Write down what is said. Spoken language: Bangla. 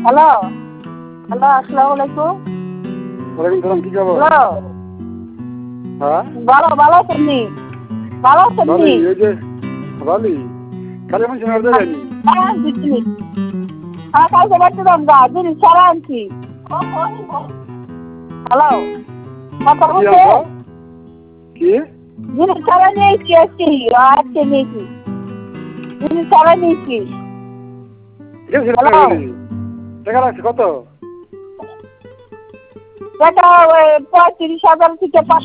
হ্যালো হ্যালো, আসসালামু আলাইকুম। ওয়ালাইকুম সালাম, কি খবর? হ্যালো, হ্যাঁ ভালো ভালো আছেন নি? ভালো আছেন ভালোই, নি? এই যে ভালোই। কালী মানুষ মারতে যায়নি? হ্যাঁ দিচ্ছি। হ্যাঁ কালকে বাড়তে দাম গা, জিনিস সারা আনছি। হ্যালো, কথা কি বলছে? আনছো? কি? জিনিস সারা নিয়েছি আজকে, আজকে নিয়েছি। জিনিস সারা নিয়েছি। কে ছিল হ্যালো, বলি? টাকা লাগছে কত? টাকা ওই 35,000 থেকে